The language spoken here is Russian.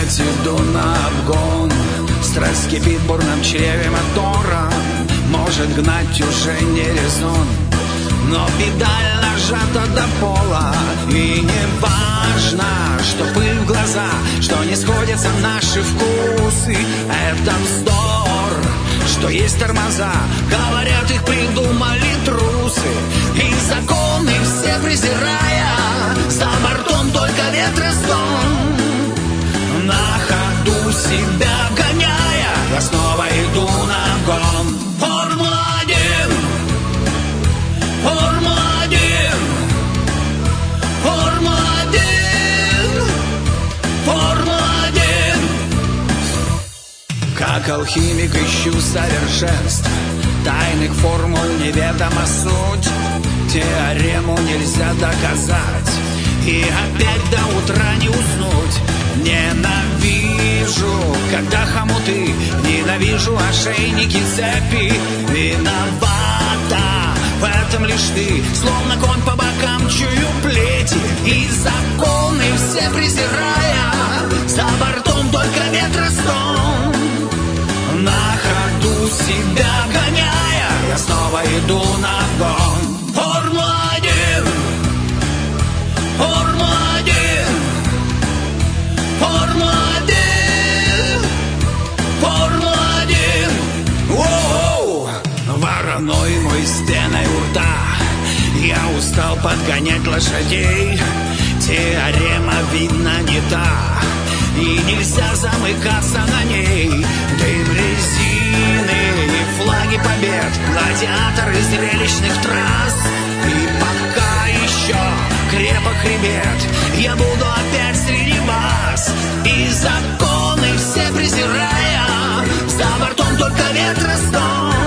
опять иду на обгон. Страсть кипит в бурном чреве мотора. Может гнать уже не резон, но педаль нажата до пола. И не важно, что пыль в глаза, что не сходятся наши вкусы. Это вздор, что есть тормоза. Говорят, их придумали трусы. И законы все презирая, за бортом только ветростон. На ходу себя гоняя, я снова иду на гон. Формула-1, Формула-1, Формула-1, Формула-1. Как алхимик ищу совершенств, тайных формул неведома суть. Теорему нельзя доказать, и опять до утра не уснуть. Ненавижу, когда хомуты, ненавижу ошейники, цепи. Виновата в этом лишь ты, словно конь по бокам чую плети. И законы все презирая, за бортом только ветростон. На ходу себя гоняя, я снова иду на гон. Формула-1, Формула-1, Формула-1, Формула-1. Воу! Вороной мой стеной у рта. Я устал подгонять лошадей. Теорема, видно, не та, и нельзя замыкаться на ней. Дым резины и флаги побед, гладиаторы зрелищных трасс. И пока еще крепок хребет, я буду опять среди вас. И законы все презирая, за бортом только ветростон.